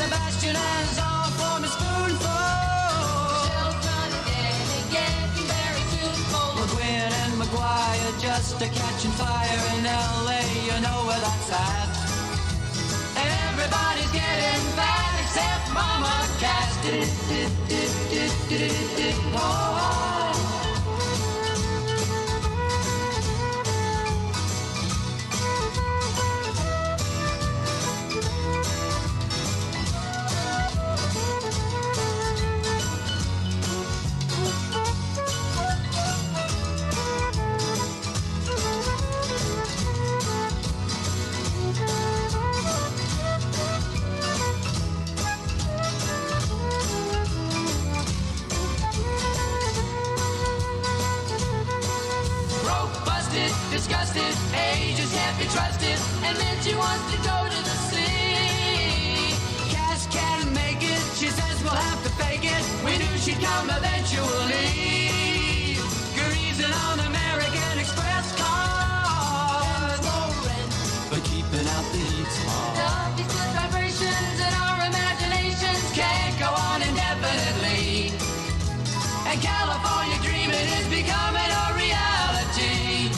Sebastian has all for Miss Spoonful. Still trying to getting very tuneful. McGuinn and McGuire just a catching fire in L.A. You know where that's at. Everybody's getting fat except Mama Cass. Oh. Disgusted, ages can't be trusted, and then she wants to go to the sea. Cass can't make it, she says we'll have to fake it. We knew she'd come eventually. Greasing on American Express cars, but keeping out the heat. Love these good vibrations and our imaginations can't go on indefinitely. And California dreaming is becoming a reality.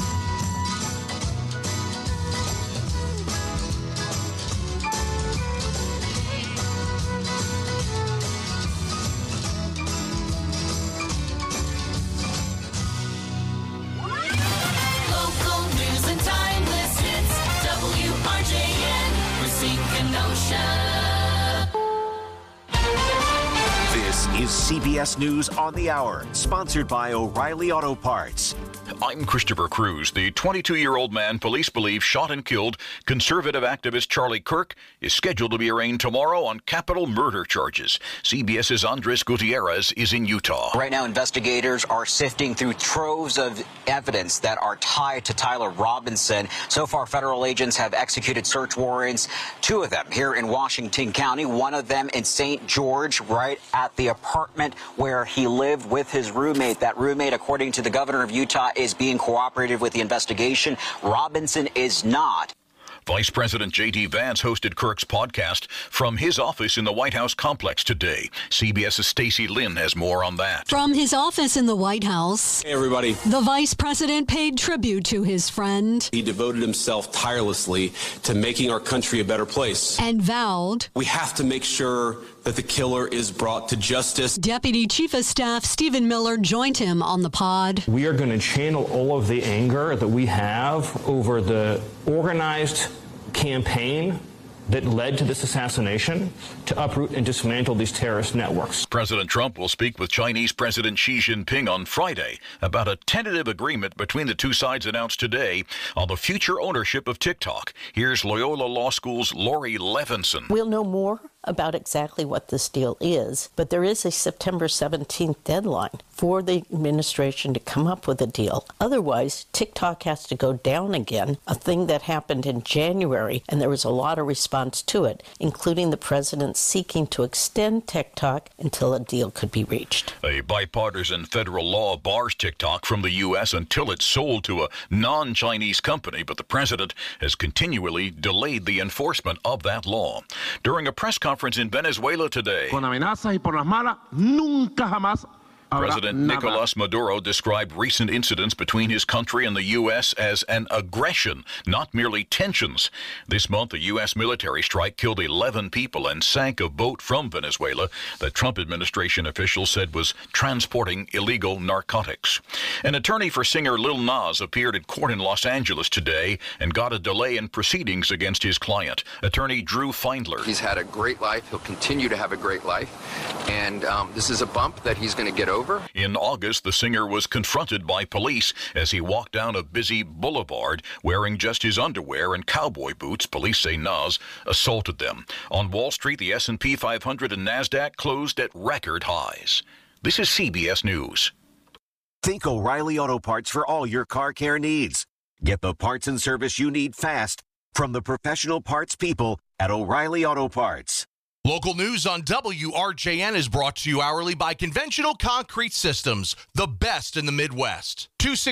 This is CBS News on the Hour, sponsored by O'Reilly Auto Parts. I'm Christopher Cruz. The 22-year-old man police believe shot and killed conservative activist Charlie Kirk is scheduled to be arraigned tomorrow on capital murder charges. CBS's Andres Gutierrez is in Utah. Right now, investigators are sifting through troves of evidence that are tied to Tyler Robinson. So far, federal agents have executed search warrants, 2 of them here in Washington County, one of them in St. George, right at the apartment where he lived with his roommate. That roommate, according to the governor of Utah, is being cooperative with the investigation. Robinson is not. Vice President J.D. Vance hosted Kirk's podcast from his office in the White House complex today. CBS's Stacey Lynn has more on that. From his office in the White House, hey everybody, the vice president paid tribute to his friend. He devoted himself tirelessly to making our country a better place. And vowed, we have to make sure that the killer is brought to justice. Deputy Chief of Staff Stephen Miller joined him on the pod. We are going to channel all of the anger that we have over the organized campaign that led to this assassination to uproot and dismantle these terrorist networks. President Trump will speak with Chinese President Xi Jinping on Friday about a tentative agreement between the two sides announced today on the future ownership of TikTok. Here's Loyola Law School's Lori Levinson. We'll know more about exactly what this deal is, but there is a September 17th deadline for the administration to come up with a deal. Otherwise, TikTok has to go down again, a thing that happened in January, and there was a lot of response to it, including the president seeking to extend TikTok until a deal could be reached. A bipartisan federal law bars TikTok from the U.S. until it's sold to a non-Chinese company, but the president has continually delayed the enforcement of that law. During a press conference in Venezuela today, con amenazas y por las malas, nunca jamás President Nicolas Maduro described recent incidents between his country and the U.S. as an aggression, not merely tensions. This month, the U.S. military strike killed 11 people and sank a boat from Venezuela that Trump administration officials said was transporting illegal narcotics. An attorney for singer Lil Nas appeared in court in Los Angeles today and got a delay in proceedings against his client, attorney Drew Feindler. He's had a great life. He'll continue to have a great life. And this is a bump that he's going to get over. In August, the singer was confronted by police as he walked down a busy boulevard wearing just his underwear and cowboy boots. Police say Nas assaulted them. On Wall Street, the S&P 500 and NASDAQ closed at record highs. This is CBS News. Think O'Reilly Auto Parts for all your car care needs. Get the parts and service you need fast from the professional parts people at O'Reilly Auto Parts. Local news on WRJN is brought to you hourly by Conventional Concrete Systems, the best in the Midwest.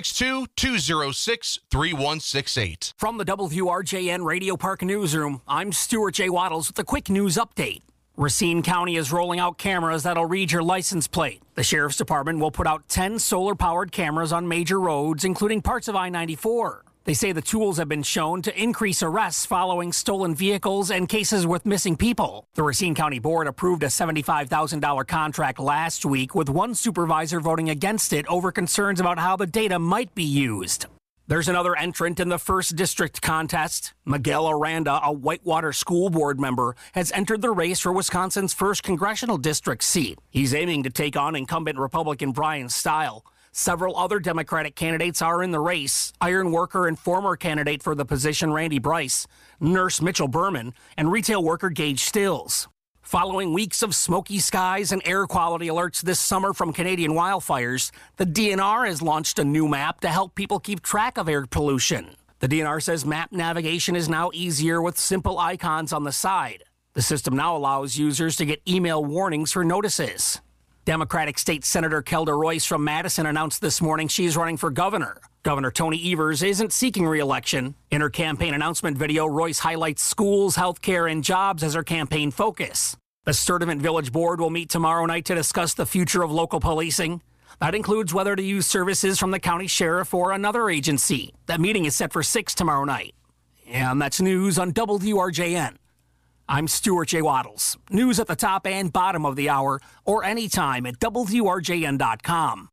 262-206-3168. From the WRJN Radio Park Newsroom, I'm Stuart J. Waddles with a quick news update. Racine County is rolling out cameras that'll read your license plate. The Sheriff's Department will put out 10 solar-powered cameras on major roads, including parts of I-94. They say the tools have been shown to increase arrests following stolen vehicles and cases with missing people. The Racine County Board approved a $75,000 contract last week, with one supervisor voting against it over concerns about how the data might be used. There's another entrant in the 1st District contest. Miguel Aranda, a Whitewater School Board member, has entered the race for Wisconsin's 1st Congressional District seat. He's aiming to take on incumbent Republican Brian Stile. Several other Democratic candidates are in the race: iron worker and former candidate for the position Randy Bryce, nurse Mitchell Berman, and retail worker Gage Stills. Following weeks of smoky skies and air quality alerts this summer from Canadian wildfires, the DNR has launched a new map to help people keep track of air pollution. The DNR says map navigation is now easier with simple icons on the side. The system now allows users to get email warnings for notices. Democratic State Senator Kelda Royce from Madison announced this morning she's running for governor. Governor Tony Evers isn't seeking re-election. In her campaign announcement video, Royce highlights schools, healthcare, and jobs as her campaign focus. The Sturdivant Village Board will meet tomorrow night to discuss the future of local policing. That includes whether to use services from the county sheriff or another agency. That meeting is set for 6 tomorrow night. And that's news on WRJN. I'm Stuart J. Waddles. News at the top and bottom of the hour, or anytime at WRJN.com.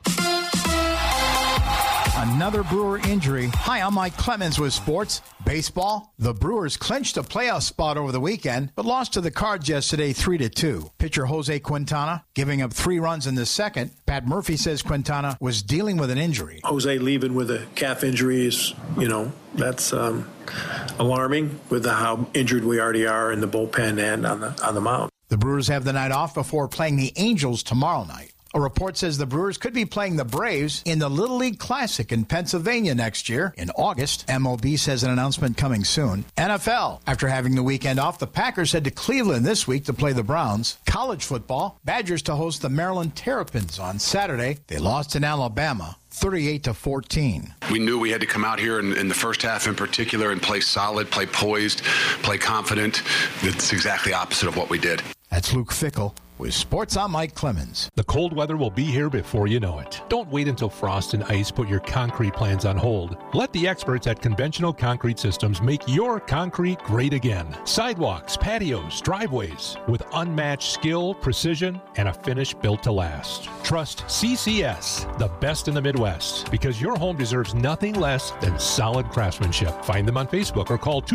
Another Brewer injury. Hi, I'm Mike Clemens with sports. Baseball. The Brewers clinched a playoff spot over the weekend, but lost to the Cards yesterday 3-2. Pitcher Jose Quintana giving up 3 runs in the second. Pat Murphy says Quintana was dealing with an injury. Jose leaving with a calf injury is, that's alarming with how injured we already are in the bullpen and on the mound. The Brewers have the night off before playing the Angels tomorrow night. A report says the Brewers could be playing the Braves in the Little League Classic in Pennsylvania next year in August. MLB says an announcement coming soon. NFL. After having the weekend off, the Packers head to Cleveland this week to play the Browns. College football. Badgers to host the Maryland Terrapins on Saturday. They lost in Alabama 38-14. We knew we had to come out here in the first half in particular and play solid, play poised, play confident. It's exactly opposite of what we did. That's Luke Fickell. With sports, I'm Mike Clemens. The cold weather will be here before you know it. Don't wait until frost and ice put your concrete plans on hold. Let the experts at Conventional Concrete Systems make your concrete great again. Sidewalks, patios, driveways, with unmatched skill, precision, and a finish built to last. Trust CCS, the best in the Midwest, because your home deserves nothing less than solid craftsmanship. Find them on Facebook or call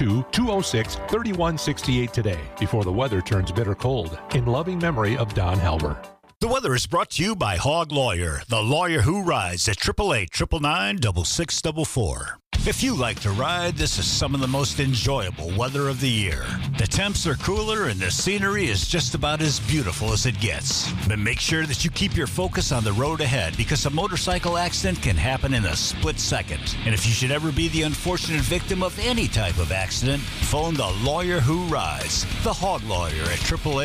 262-206-3168 today before the weather turns bitter cold. In loving memory of Don Halber. The weather is brought to you by Hog Lawyer, the lawyer who rides at 888-999-6644. If you like to ride, this is some of the most enjoyable weather of the year. The temps are cooler and the scenery is just about as beautiful as it gets. But make sure that you keep your focus on the road ahead, because a motorcycle accident can happen in a split second. And if you should ever be the unfortunate victim of any type of accident, phone the lawyer who rides, the Hog Lawyer at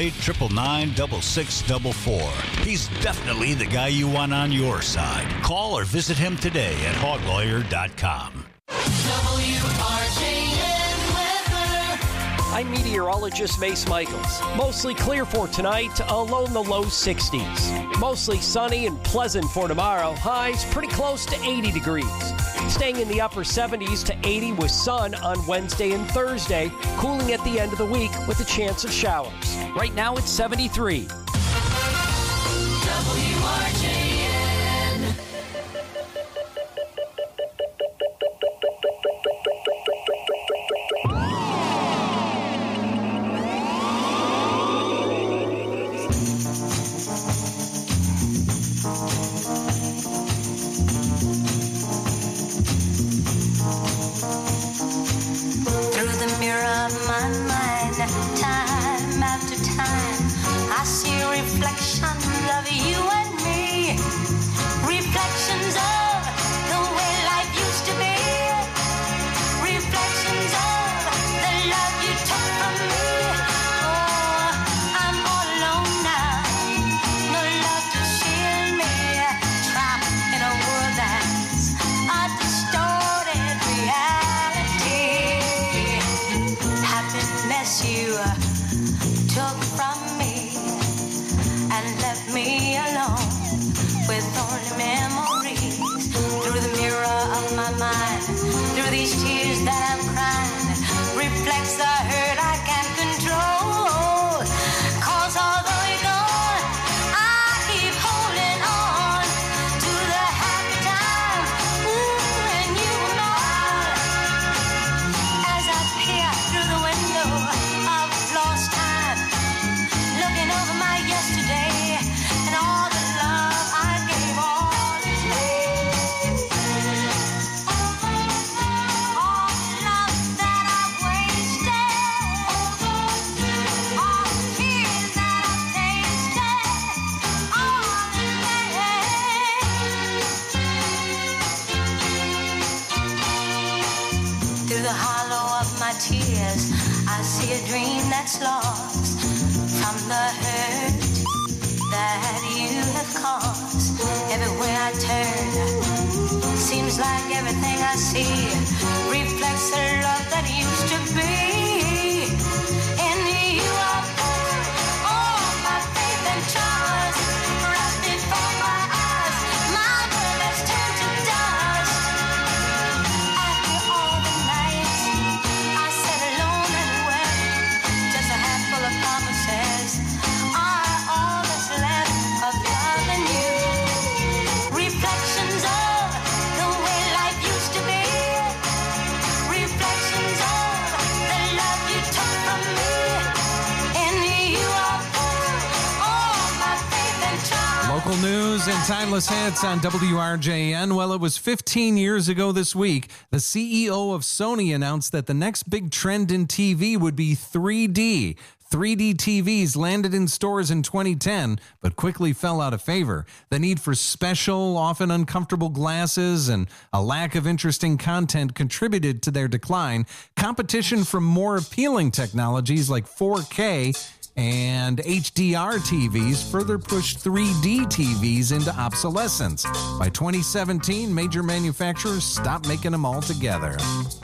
888-999-6644. He's definitely the guy you want on your side. Call or visit him today at hoglawyer.com. WRJN weather. I'm meteorologist Mace Michaels. Mostly clear for tonight, a low in the low 60s. Mostly sunny and pleasant for tomorrow. Highs pretty close to 80 degrees. Staying in the upper 70s to 80 with sun on Wednesday and Thursday. Cooling at the end of the week with a chance of showers. Right now it's 73. WRJN. Reflections of you and me. these tears that I'm crying reflects the hurt I can't control. 'Cause although you're gone, I keep holding on to the happy times when you were mine. As I peer through the window of lost time, looking over my yesterday and all the love I gave all is gone. All the love that I've wasted, all the tears that I've tasted, all is gone. Through the hollow of my tears, I see a dream that's lost from the hurt that you have caused. Everywhere I turn, seems like everything I see reflects the love that used to be. In you I put all my faith and trust, right before my eyes, my world has turned to dust. After all the nights I sat alone and wept, just a handful of promises are all that's left of loving you. Reflections of the way life used to be. Reflections of the love you took from me. In you I put all my faith and trust. Local news and timeless hits on WRJN. Well, it was 15 years ago this week. The CEO of Sony announced that the next big trend in TV would be 3D. 3D TVs landed in stores in 2010, but quickly fell out of favor. The need for special, often uncomfortable glasses and a lack of interesting content contributed to their decline. Competition from more appealing technologies like 4K and HDR TVs further pushed 3D TVs into obsolescence. By 2017, major manufacturers stopped making them altogether.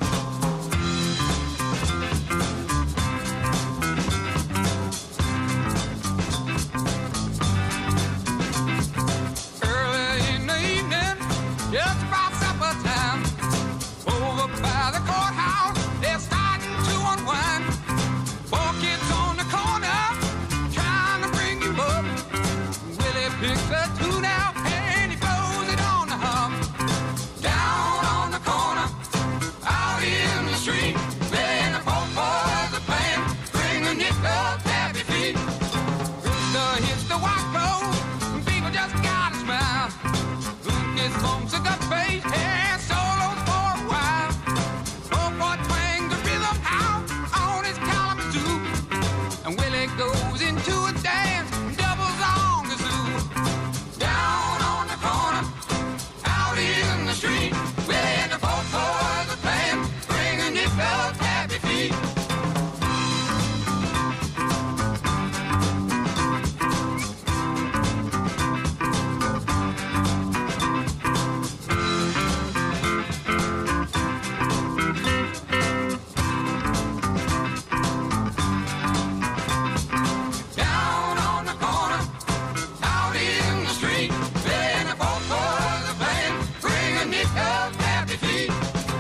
Early in the evening, just about supper time, over by the courthouse, they're starting to unwind. 4 kids on the corner, trying to bring you up. Willie picks a tune out and he blows it on the hum. Down on the corner, out in the street, playing the folk boys are playing, bring a nickel, tap your feet. Rooster hits the white road, people just gotta smile. Lucas bumps a gut bass and solos for a while. Old boy twangs the rhythm out on his Kalamazoo, and Willie goes into a dance and doubles on the zoo. Down on the corner, out in the street, Willie and the folk boys are playing, bring a nickel, tap your feet. Down on the corner, out in the street, Willie and the folk boys are playing, bring a nickel, tap your feet.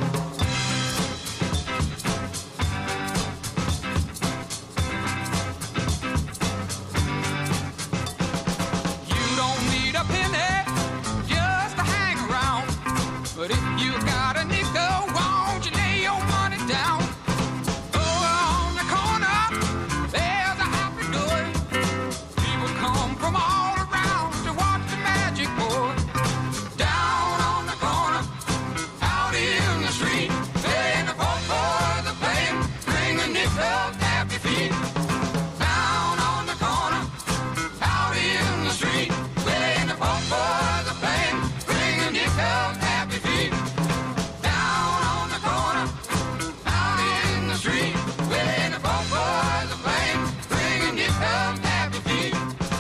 You don't need a penny just to hang around, but if you got a nickel, won't you lay your money down? Over on the corner, there's a happy door. People come from all around to watch the magic pour. Down on the corner, out in the street, playing the folk boys are playing, bring a nickel, tap your feet. Down on the corner, out in the street, playing the folk boys are playing, bring a nickel, tap your feet. Down on the corner, out in the street, playing the folk boys are playing, bring a nickel, tap your feet.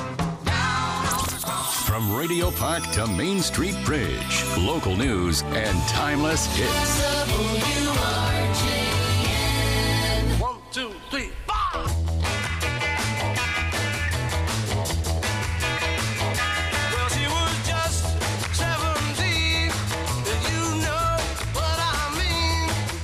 From Radio Park to Main Street Bridge, local news and timeless hits. WRJN. 1, 2, 3, 4. Well, she was just 17, and you know what I mean.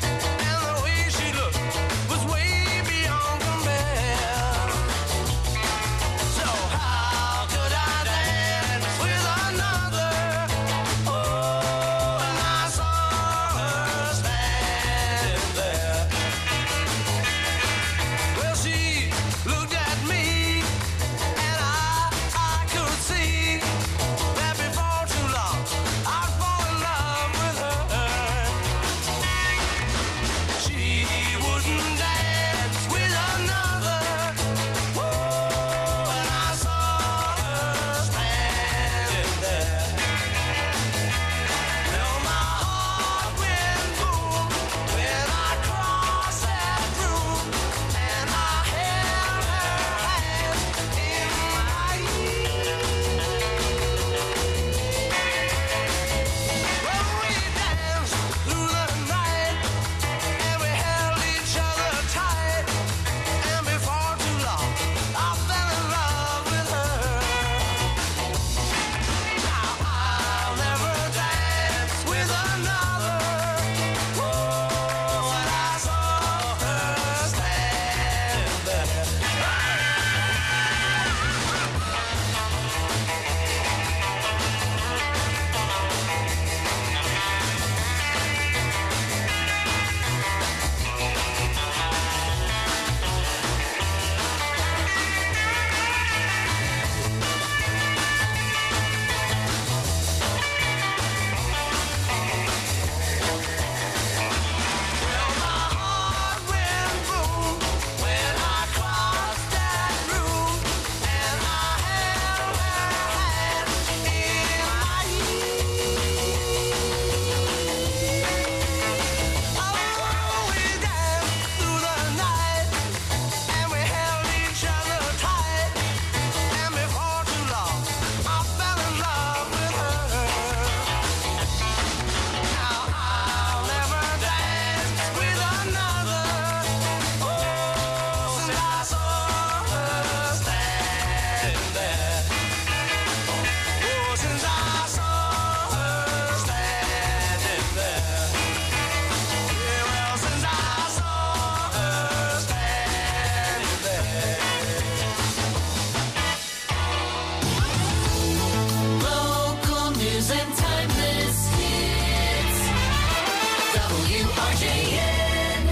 WRJN.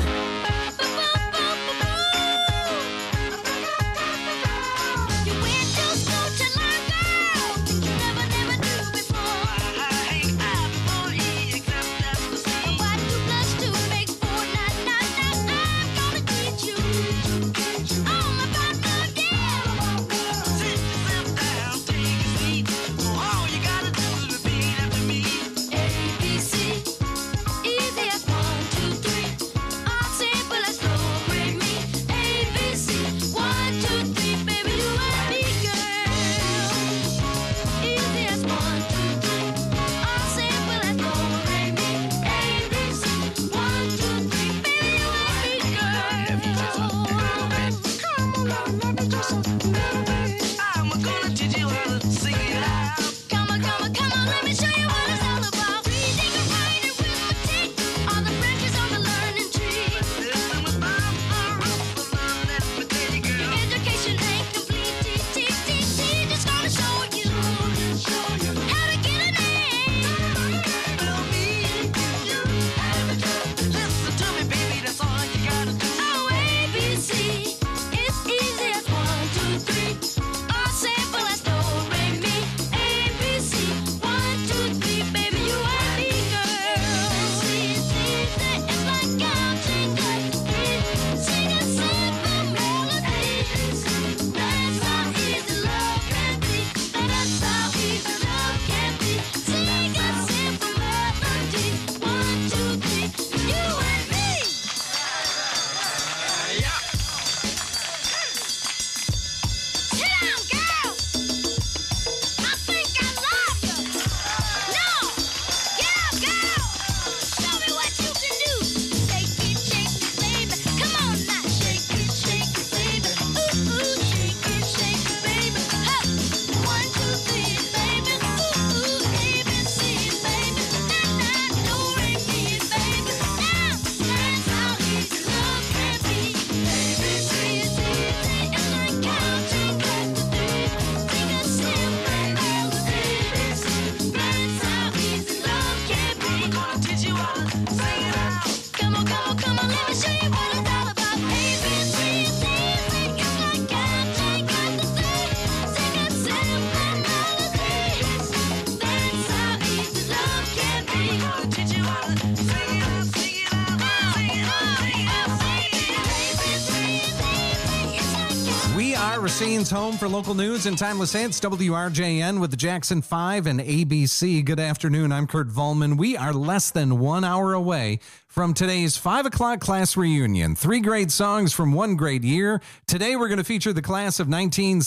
Racine's home for local news and timeless hits. WRJN with the Jackson 5 and ABC. Good afternoon. I'm Kurt Volman. We are less than 1 hour away from today's 5 o'clock class reunion. 3 great songs from one great year. Today we're going to feature the class of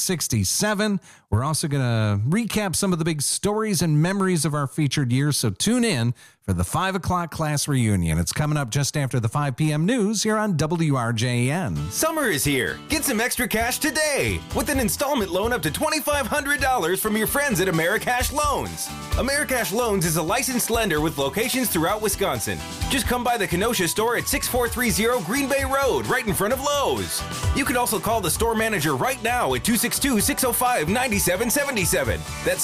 1967. We're also going to recap some of the big stories and memories of our featured year. So tune in for the 5 o'clock class reunion. It's coming up just after the 5 p.m. news here on WRJN. Summer is here. Get some extra cash today with an installment loan up to $2,500 from your friends at Americash Loans. Americash Loans is a licensed lender with locations throughout Wisconsin. Just come by the Kenosha store at 6430 Green Bay Road, right in front of Lowe's. You can also call the store manager right now at 262-605-9777. That's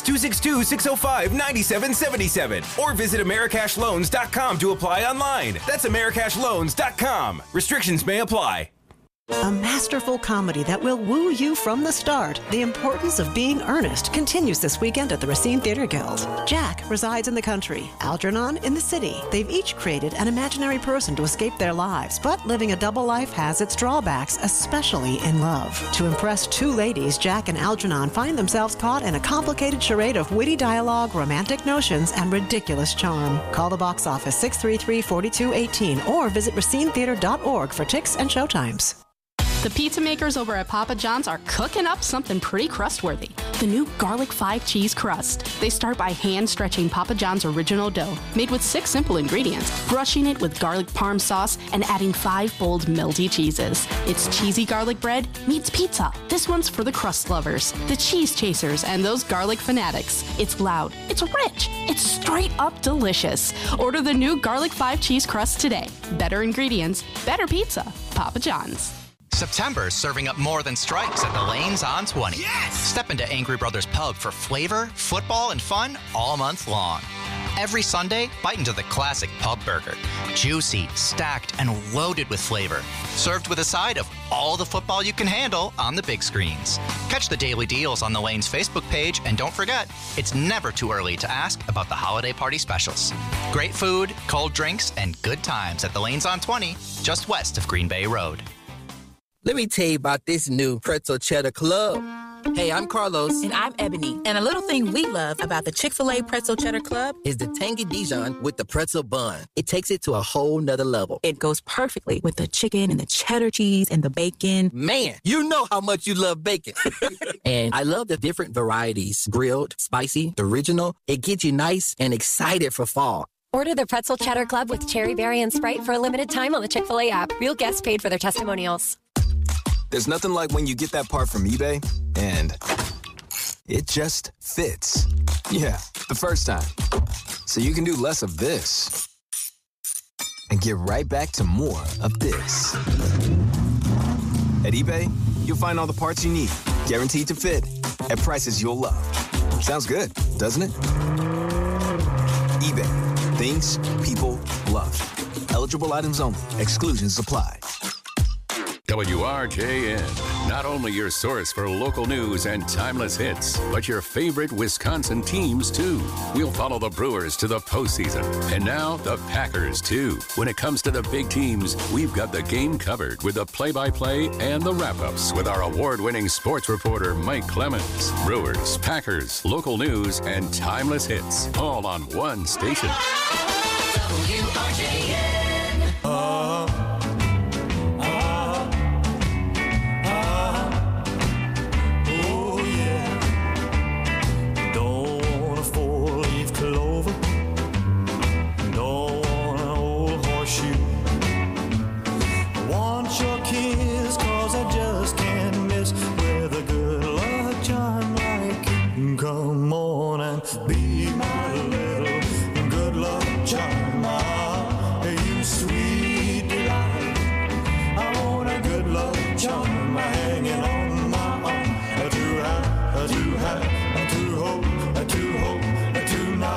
262-605-9777. Or visit AmericashLoans.com to apply online. That's AmericashLoans.com. Restrictions may apply. A masterful comedy that will woo you from the start. The Importance of Being Earnest continues this weekend at the Racine Theater Guild. Jack resides in the country, Algernon in the city. They've each created an imaginary person to escape their lives, but living a double life has its drawbacks, especially in love. To impress two ladies, Jack and Algernon find themselves caught in a complicated charade of witty dialogue, romantic notions, and ridiculous charm. Call the box office 633-4218 or visit racinetheater.org for tickets and showtimes. The pizza makers over at Papa John's are cooking up something pretty crustworthy. The new Garlic 5 Cheese Crust. They start by hand-stretching Papa John's original dough, made with 6 simple ingredients, brushing it with garlic parm sauce, and adding 5 bold melty cheeses. It's cheesy garlic bread meets pizza. This one's for the crust lovers, the cheese chasers, and those garlic fanatics. It's loud, it's rich, it's straight up delicious. Order the new Garlic 5 Cheese Crust today. Better ingredients, better pizza. Papa John's. September's serving up more than stripes at the Lanes on 20. Yes! Step into Angry Brothers Pub for flavor, football, and fun all month long. Every Sunday, bite into the classic pub burger. Juicy, stacked, and loaded with flavor. Served with a side of all the football you can handle on the big screens. Catch the daily deals on the Lane's Facebook page, and don't forget, it's never too early to ask about the holiday party specials. Great food, cold drinks, and good times at the Lane's on 20, just west of Green Bay Road. Let me tell you about this new Pretzel Cheddar Club. Hey, I'm Carlos. And I'm Ebony. And a little thing we love about the Chick-fil-A Pretzel Cheddar Club is the tangy Dijon with the pretzel bun. It takes it to a whole nother level. It goes perfectly with the chicken and the cheddar cheese and the bacon. Man, you know how much you love bacon. And I love the different varieties. Grilled, spicy, original. It gets you nice and excited for fall. Order the Pretzel Cheddar Club with Cherry Berry and Sprite for a limited time on the Chick-fil-A app. Real guests paid for their testimonials. There's nothing like when you get that part from eBay and it just fits. Yeah, the first time. So you can do less of this and get right back to more of this. At eBay, you'll find all the parts you need, guaranteed to fit, at prices you'll love. Sounds good, doesn't it? eBay, things people love. Eligible items only. Exclusions apply. WRJN, not only your source for local news and timeless hits, but your favorite Wisconsin teams, too. We'll follow the Brewers to the postseason, and now the Packers, too. When it comes to the big teams, we've got the game covered with the play-by-play and the wrap-ups with our award-winning sports reporter, Mike Clemens. Brewers, Packers, local news, and timeless hits, all on one station. WRJN. Come on and be my little good luck charm. You sweet delight. I want a good luck charm hanging on my arm. To have, to hope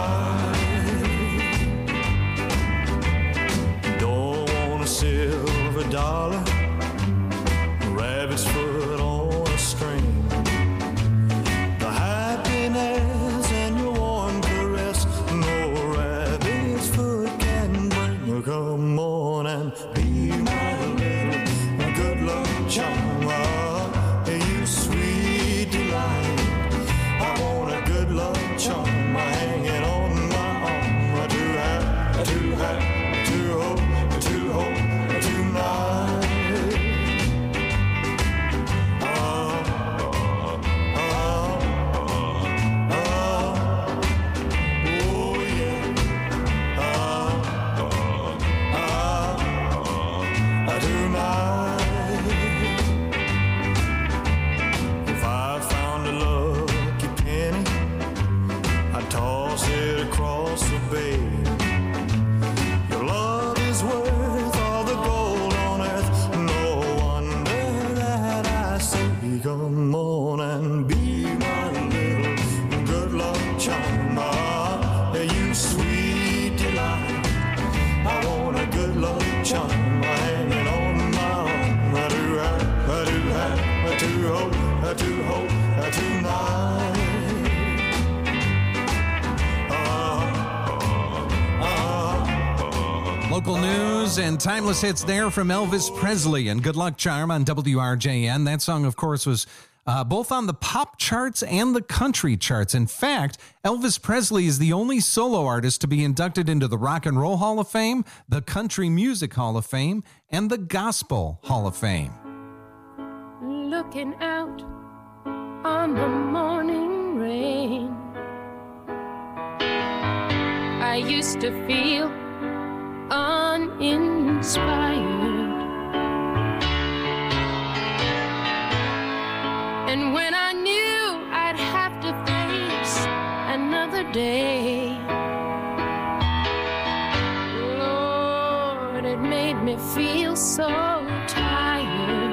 tonight. Don't want a silver dollar, rabbit's foot on a string. And your warm caress, no rabbit's foot can bring. Come on and be my little good luck charm. You sweet delight. I want a good luck charm hanging on my arm. To hope tonight. If I found a lucky penny, I'd toss it across the bay. Your love is worth all the gold on earth. No wonder that I say, come on and be my little good luck charm. You sweet delight. I want a good luck charm hanging on my arm. I do hope tonight. Local news and timeless hits there from Elvis Presley and Good Luck Charm on WRJN. That song, of course, was both on the pop charts and the country charts. In fact, Elvis Presley is the only solo artist to be inducted into the Rock and Roll Hall of Fame, the Country Music Hall of Fame, and the Gospel Hall of Fame. Looking out on the morning rain, I used to feel uninspired, and when I knew I'd have to face another day, Lord, it made me feel so tired.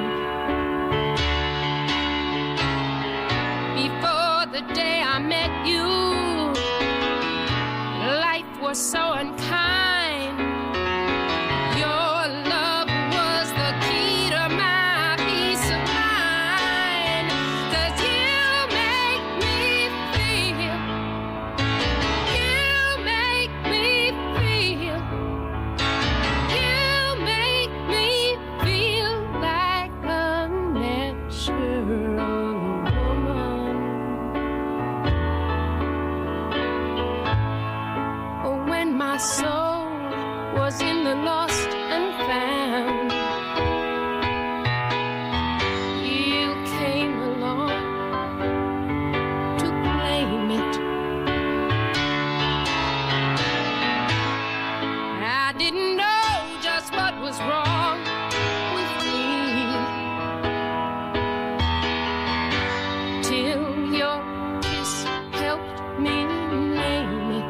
Before the day I met you, life was so unkind. Your love was the key to my peace of mind. 'Cause you make me feel, you make me feel, you make me feel like a natural woman. When my soul was in the lost and found, you came along to claim it. I didn't know just what was wrong with me till your kiss helped me name it.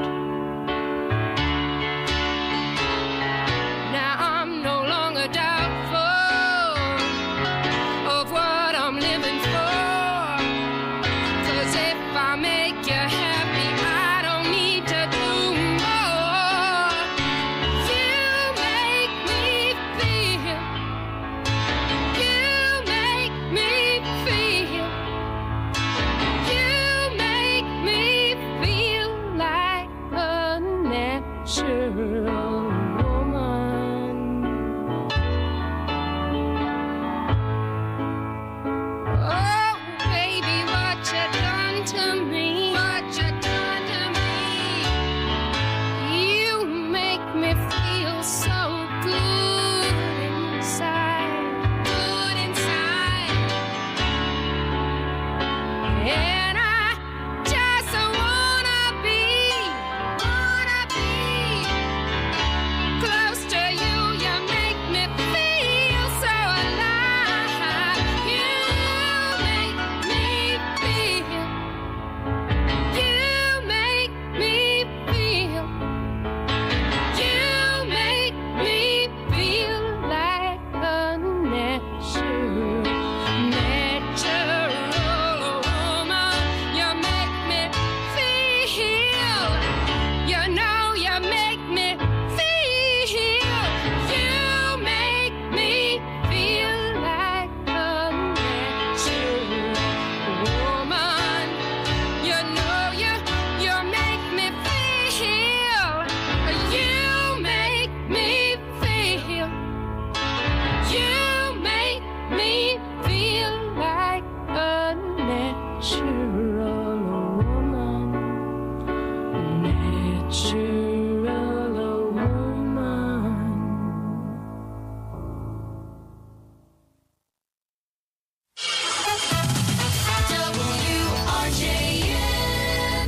Now I'm no longer doubtful of what I'm living for. 'Cause if I make you happy, I don't need to do more. You make me feel, you make me feel, you make me feel like a natural woman. Oh, baby, what you done to me? What you done to me? You make me feel so good inside, good inside. And I just wanna be close to you. You make me feel so alive. You make me feel, you make me feel, you make me feel like a natural woman. You make me feel, you know you make me feel, you make me feel like a natural woman. You know you make me feel, you make me feel, you make me feel like a natural woman, natural woman. WRJN.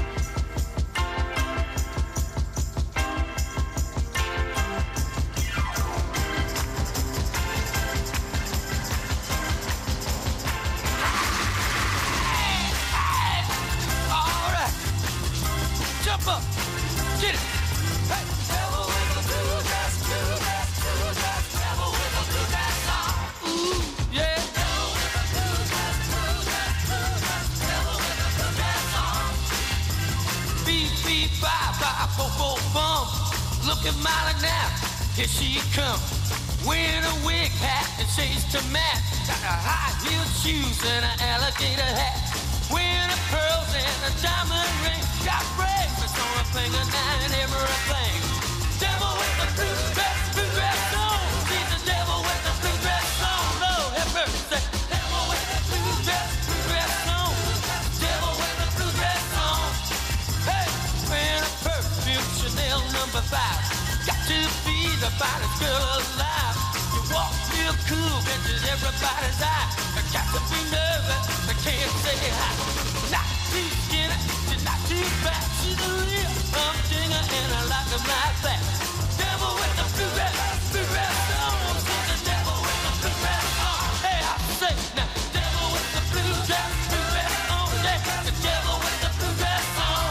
All right. Jump up. Get it. Hey. Devil with a blue dress, blue dress, blue dress. Devil with a blue dress on. Ooh, yeah. Devil with a blue dress, blue dress, blue dress. Devil with a blue dress on. Beep, beep, bye, bye, bo, bo, bum. Looking mighty now. Here she comes. Wearing a wig hat and shades to match. Got a high-heeled shoes and an alligator hat. Wearing a pearls and a diamond ring. Got bracelets on her finger, and everything. Devil with the blue dress on. She's the devil with the blue dress on. Lord have mercy. Devil with the blue dress on. Devil with the blue dress on. Hey, wearing a perfume, Chanel number 5. Got to be the finest girl alive. You walk real cool, catches everybody's eye. I got to be nervous, I can't say hi. Not too skinny, she's not too fat. She's a real humdinger and I like them like that. Devil with the blue dress on. She's the devil with the blue dress on. Hey, I say now, devil with the blue dress on. Yeah, the devil with the blue dress on.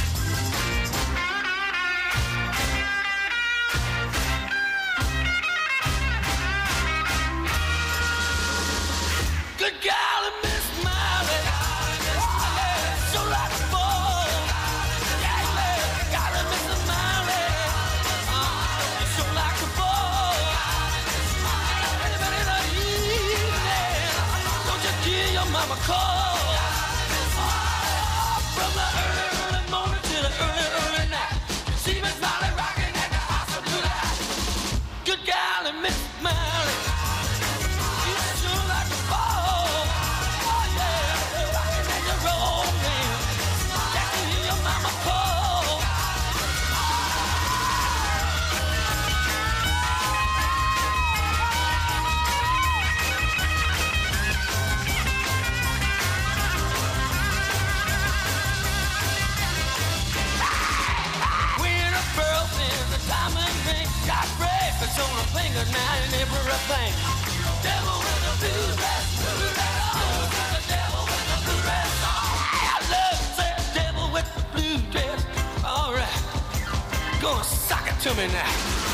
Good golly, Miss Molly. So like a ball. Yeah, golly, Miss Molly. cold. From the early morning to the early night. See Miss Molly rocking at the house of blue light. Good golly, Miss Molly, you sure like to fall. Oh yeah, you're rocking and you're rolling. Got to hear your mama call. On a finger now and everything. Devil with a blue dress, oh, the devil with the blue dress. I love that devil with the blue dress. All right, gonna sock it to me now.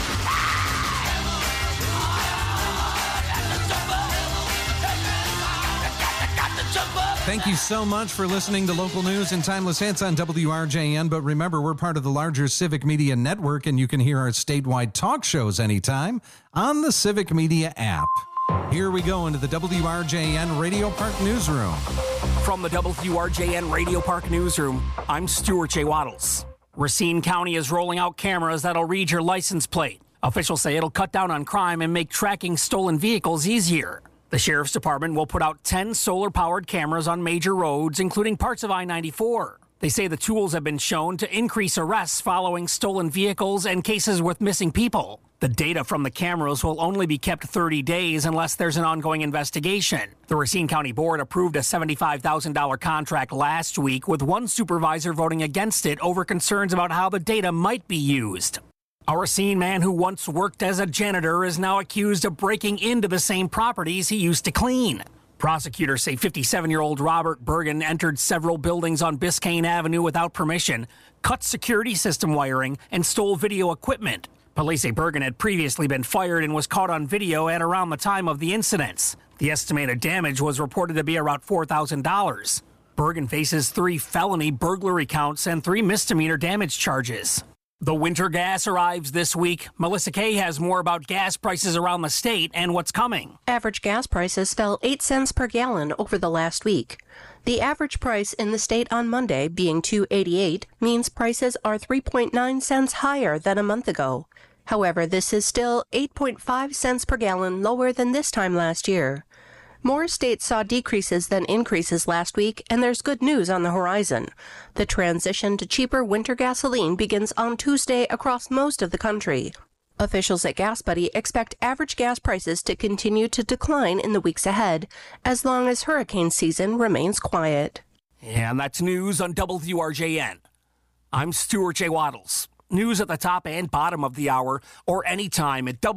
Thank you so much for listening to local news and timeless hits on WRJN. But remember, we're part of the larger Civic Media Network, and you can hear our statewide talk shows anytime on the Civic Media app. Here we go into the WRJN Radio Park Newsroom. From the WRJN Radio Park Newsroom, I'm Stuart J. Waddles. Racine County is rolling out cameras that'll read your license plate. Officials say it'll cut down on crime and make tracking stolen vehicles easier. The Sheriff's Department will put out 10 solar-powered cameras on major roads, including parts of I-94. They say the tools have been shown to increase arrests following stolen vehicles and cases with missing people. The data from the cameras will only be kept 30 days unless there's an ongoing investigation. The Racine County Board approved a $75,000 contract last week, with one supervisor voting against it over concerns about how the data might be used. A Racine man who once worked as a janitor is now accused of breaking into the same properties he used to clean. Prosecutors say 57-year-old Robert Bergen entered several buildings on Biscayne Avenue without permission, cut security system wiring, and stole video equipment. Police say Bergen had previously been fired and was caught on video at around the time of the incidents. The estimated damage was reported to be around $4,000. Bergen faces 3 felony burglary counts and 3 misdemeanor damage charges. The winter gas arrives this week. Melissa Kay has more about gas prices around the state and what's coming. Average gas prices fell 8 cents per gallon over the last week. The average price in the state on Monday, being $2.88, means prices are 3.9 cents higher than a month ago. However, this is still 8.5 cents per gallon lower than this time last year. More states saw decreases than increases last week, and there's good news on the horizon. The transition to cheaper winter gasoline begins on Tuesday across most of the country. Officials at GasBuddy expect average gas prices to continue to decline in the weeks ahead, as long as hurricane season remains quiet. And that's news on WRJN. I'm Stuart J. Waddles. News at the top and bottom of the hour, or anytime at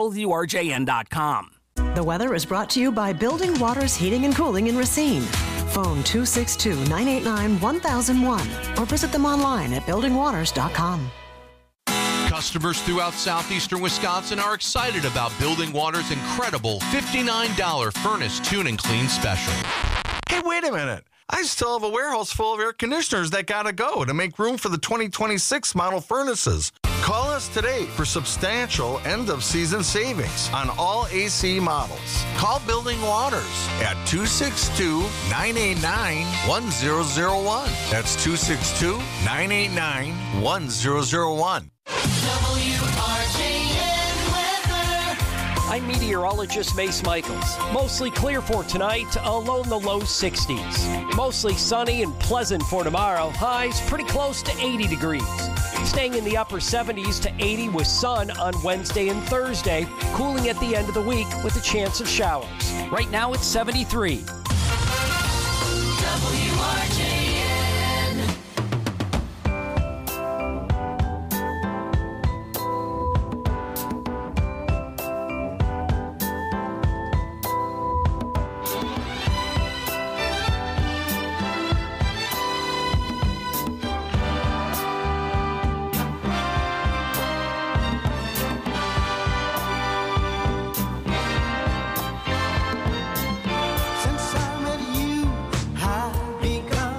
WRJN.com. The weather is brought to you by Building Waters Heating and Cooling in Racine. Phone 262-989-1001 or visit them online at buildingwaters.com. Customers throughout southeastern Wisconsin are excited about Building Waters' incredible $59 furnace tune and clean special. Hey, wait a minute. I still have a warehouse full of air conditioners that gotta go to make room for the 2026 model furnaces. Call us today for substantial end-of-season savings on all AC models. Call Building Waters at 262-989-1001. That's 262-989-1001. I'm meteorologist Mace Michaels. Mostly clear for tonight, a low in the low 60s. Mostly sunny and pleasant for tomorrow. Highs pretty close to 80 degrees. Staying in the upper 70s to 80 with sun on Wednesday and Thursday. Cooling at the end of the week with a chance of showers. Right now it's 73. WRJN. Since I met you, I've become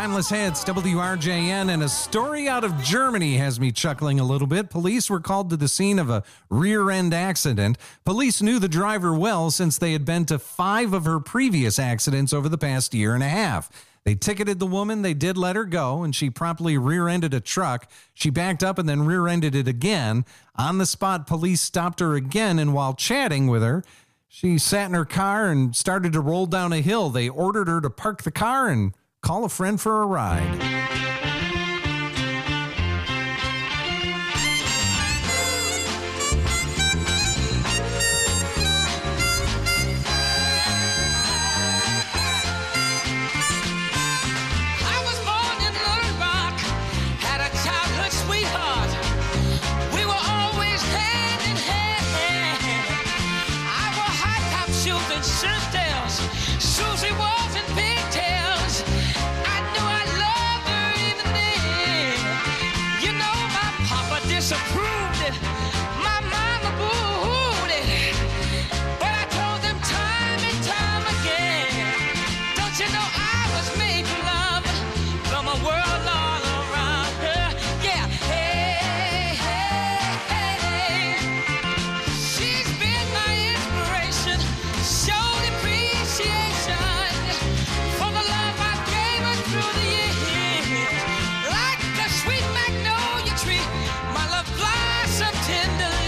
Timeless Hits, WRJN, and a story out of Germany has me chuckling a little bit. Police were called to the scene of a rear-end accident. Police knew the driver well since they had been to 5 of her previous accidents over the past year and a half. They ticketed the woman, they did let her go, and she promptly rear-ended a truck. She backed up and then rear-ended it again. On the spot, police stopped her again, and while chatting with her, she sat in her car and started to roll down a hill. They ordered her to park the car and call a friend for a ride. Susie was in pigtails. I knew I loved her even then. You know my papa disapproved it. My mama booed it. But I told them time and time again. Don't you know I was made for love from a world all around her? Yeah, hey, hey, hey, hey. She's been my inspiration. Showed appreciation for the love I gave her through the years. Like a sweet magnolia tree, my love blossomed tenderly.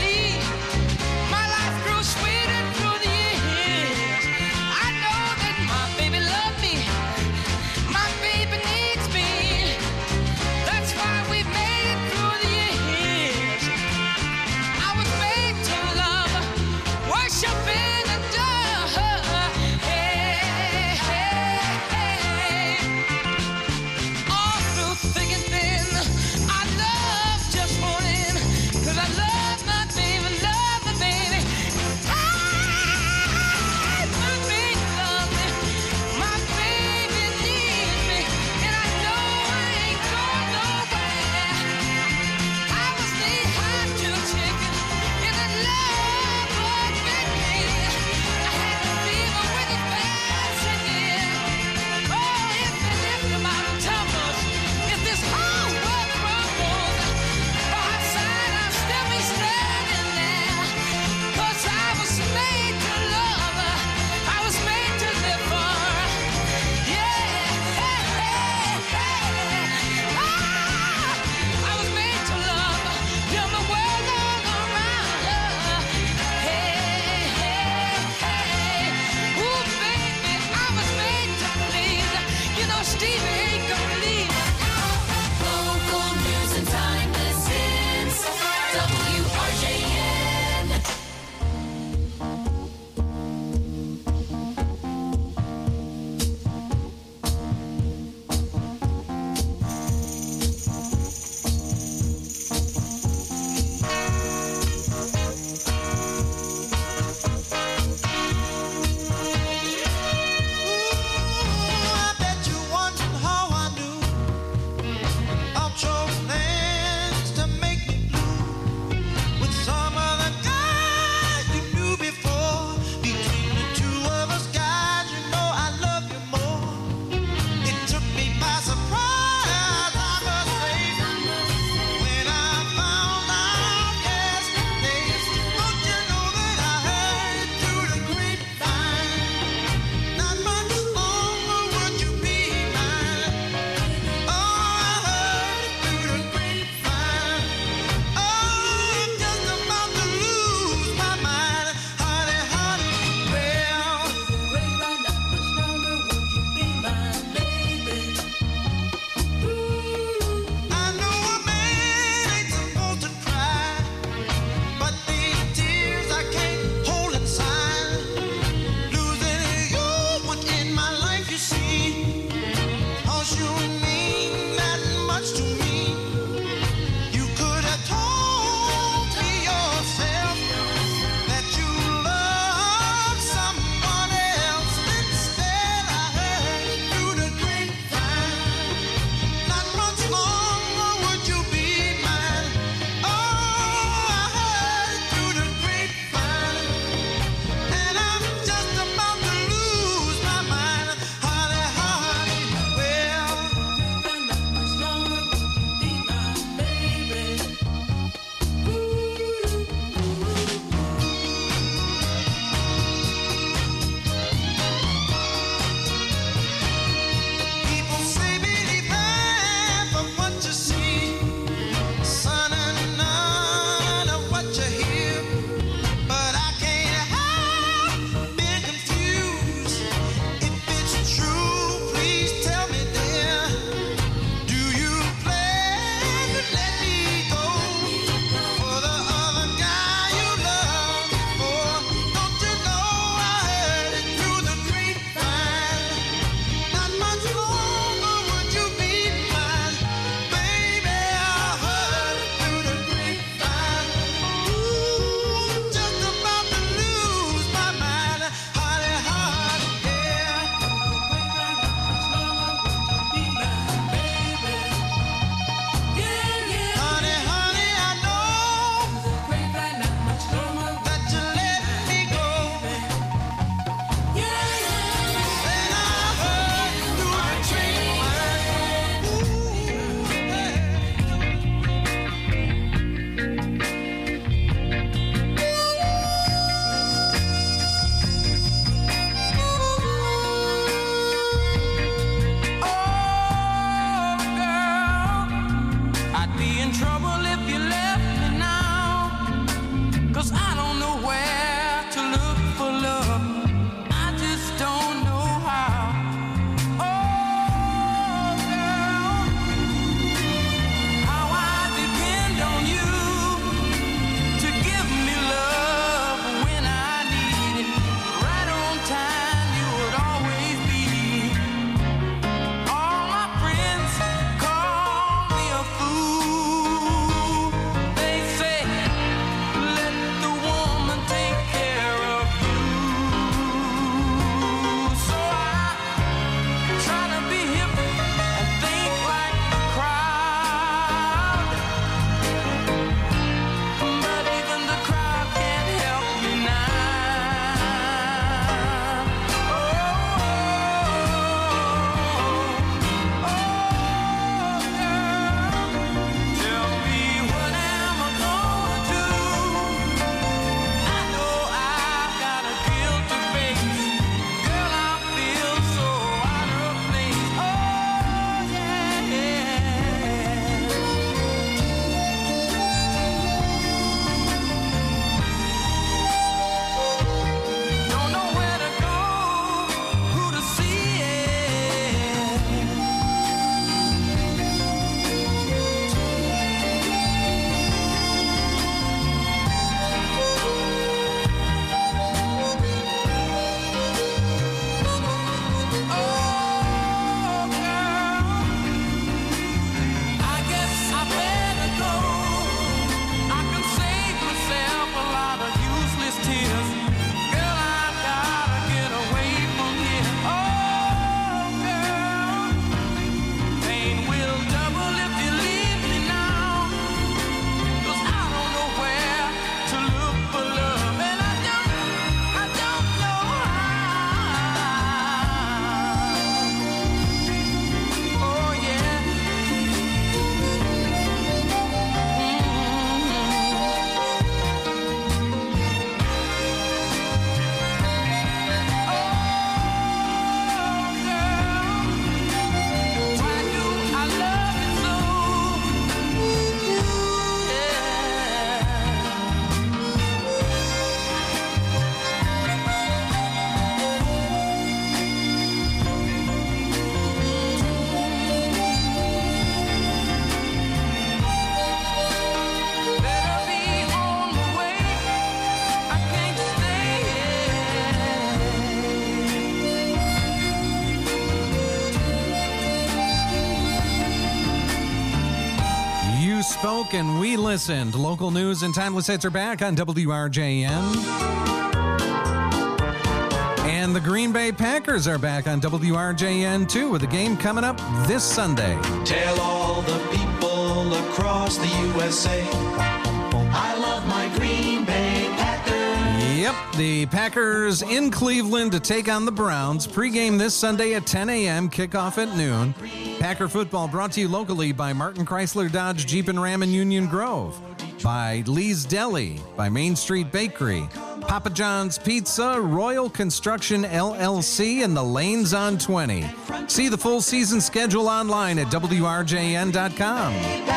spoke and we listened. Local news and timeless hits are back on WRJN. And the Green Bay Packers are back on WRJN too, with a game coming up this Sunday. Tell all the people across the USA, I love my Green Bay Packers. Yep, the Packers in Cleveland to take on the Browns. Pre-game this Sunday at 10 a.m., kickoff at noon. Packer football brought to you locally by Martin Chrysler Dodge Jeep and Ram in Union Grove, by Lee's Deli, by Main Street Bakery, Papa John's Pizza, Royal Construction LLC, and the Lanes on 20. See the full season schedule online at WRJN.com.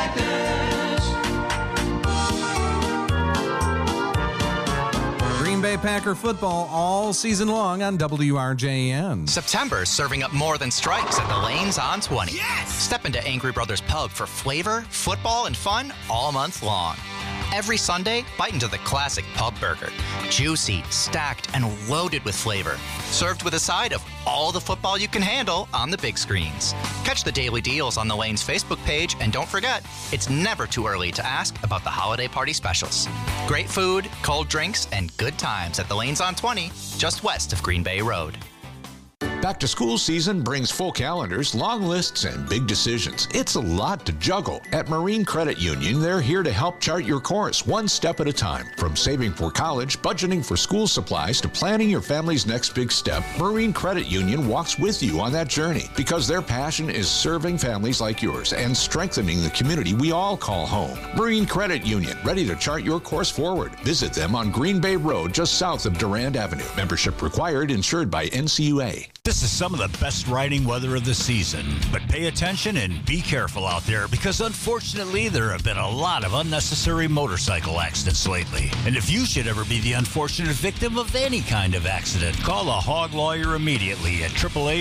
Green Bay Packer football all season long on WRJN. September's serving up more than stripes at the Lanes on 20. Yes! Step into Angry Brothers Pub for flavor, football, and fun all month long. Every Sunday, bite into the classic pub burger. Juicy, stacked, and loaded with flavor. Served with a side of all the football you can handle on the big screens. Catch the daily deals on the Lanes Facebook page, and don't forget, it's never too early to ask about the holiday party specials. Great food, cold drinks, and good times at the Lanes on 20, just west of Green Bay Road. Back to school season brings full calendars, long lists, and big decisions. It's a lot to juggle. At Marine Credit Union, they're here to help chart your course one step at a time. From saving for college, budgeting for school supplies, to planning your family's next big step, Marine Credit Union walks with you on that journey because their passion is serving families like yours and strengthening the community we all call home. Marine Credit Union, ready to chart your course forward. Visit them on Green Bay Road, just south of Durand Avenue. Membership required, insured by NCUA. This is some of the best riding weather of the season, but pay attention and be careful out there because unfortunately there have been a lot of unnecessary motorcycle accidents lately. And if you should ever be the unfortunate victim of any kind of accident, call a hog lawyer immediately at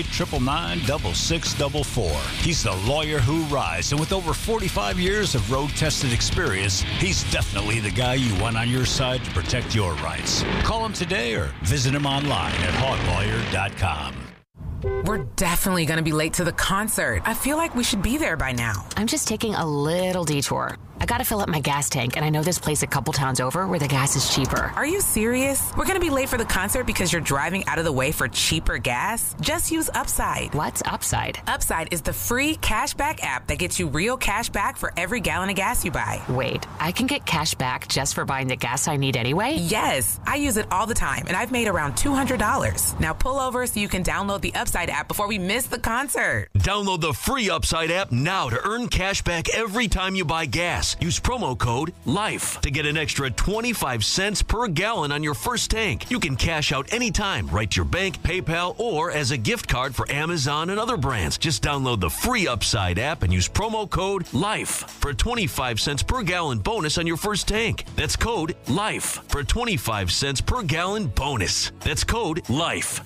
888-999-6644. He's the lawyer who rides, and with over 45 years of road-tested experience, he's definitely the guy you want on your side to protect your rights. Call him today or visit him online at hoglawyer.com. We're definitely going to be late to the concert. I feel like we should be there by now. I'm just taking a little detour. I gotta fill up my gas tank, and I know this place a couple towns over where the gas is cheaper. Are you serious? We're gonna be late for the concert because you're driving out of the way for cheaper gas? Just use Upside. What's Upside? Upside is the free cashback app that gets you real cash back for every gallon of gas you buy. Wait, I can get cash back just for buying the gas I need anyway? Yes, I use it all the time, and I've made around $200. Now pull over so you can download the Upside app before we miss the concert. Download the free Upside app now to earn cash back every time you buy gas. Use promo code LIFE to get an extra 25 cents per gallon on your first tank. You can cash out anytime, right to your bank, PayPal, or as a gift card for Amazon and other brands. Just download the free Upside app and use promo code LIFE for a 25 cents per gallon bonus on your first tank. That's code LIFE for a 25 cents per gallon bonus. That's code LIFE.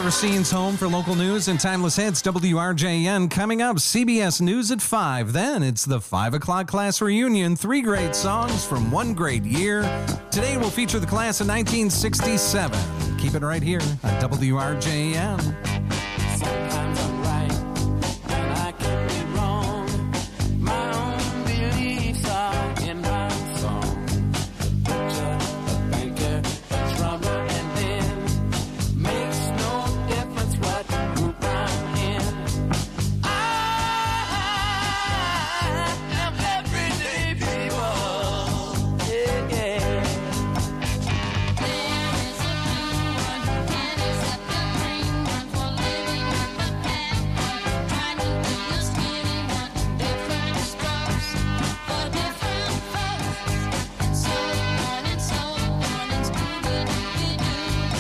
Racine's home for local news and timeless hits, WRJN. Coming up, CBS News at 5. Then it's the 5 o'clock class reunion. 3 great songs from one great year. Today we'll feature the class of 1967. Keep it right here on WRJN. Sometimes I'm right, and I can be wrong. My own beliefs are in my song. The butcher, the banker, the drummer, and then makes no difference what group I'm in. I am everyday people. Yeah, yeah. There is a blue one who can't accept the green one for living with the bad one. Trying to be a skinny one. Different strokes for different folks. And so on and so on and Scooby-Dooby-Doo.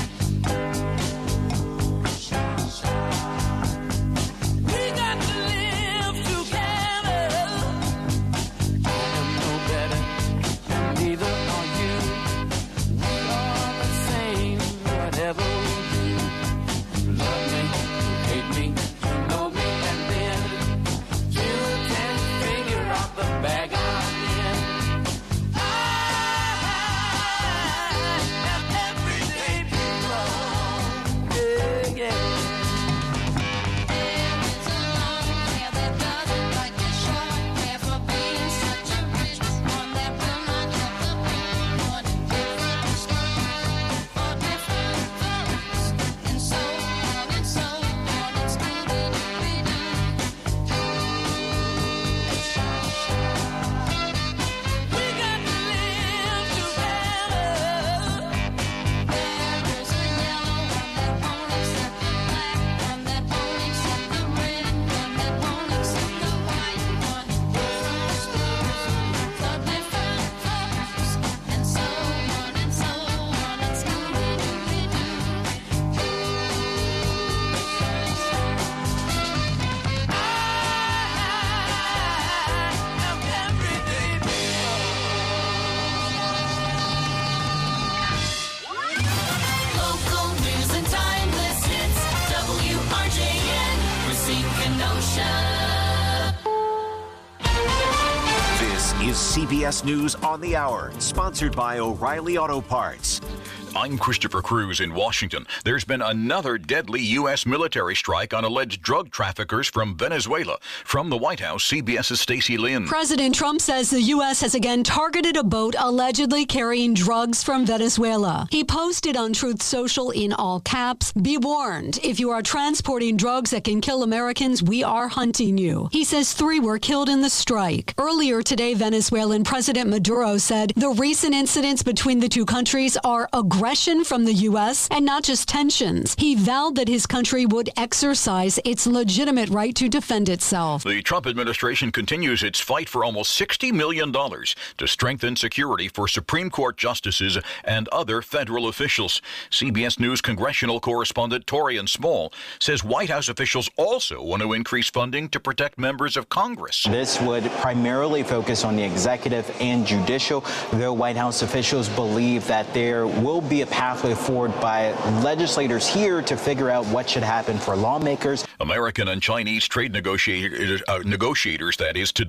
We got to live together. I am no better, and neither are you. We are the same, whatever we do. You love me, you hate me, you know me, and then you can't figure out the bag I'm in. I am everyday people. Yeah, yeah. There is a long hair that doesn't like the short hair for being such a rich one that will not help the poor one. Different strokes for different folks, and so on and so on and Scooby-Dooby-Doo. We got to live together. There is a yellow one that won't accept the black one, that won't accept the red one, that won't accept the white one. Different strokes for different folks, and so on and so on and Scooby-Dooby-Doo. I am everyday Local news and timeless hits. WRJN, Racine, Kenosha. This is CBS News on the Hour, sponsored by O'Reilly Auto Parts. I'm Christopher Cruz in Washington. There's been another deadly U.S. military strike on alleged drug traffickers from Venezuela. From the White House, CBS's Stacey Lynn. President Trump says the U.S. has again targeted a boat allegedly carrying drugs from Venezuela. He posted on Truth Social in all caps, "Be warned, if you are transporting drugs that can kill Americans, we are hunting you." He says 3 were killed in the strike. Earlier today, Venezuelan President Maduro said the recent incidents between the two countries are aggression from the U.S. and not just tensions. He vowed that his country would exercise its legitimate right to defend itself. The Trump administration continues its fight for almost $60 million to strengthen security for Supreme Court justices and other federal officials. CBS News congressional correspondent Torian Small says White House officials also want to increase funding to protect members of Congress. This would primarily focus on the executive and judicial, though White House officials believe that there will be a pathway forward by legislators here to figure out what should happen for lawmakers. American and Chinese trade negotiators, that is, to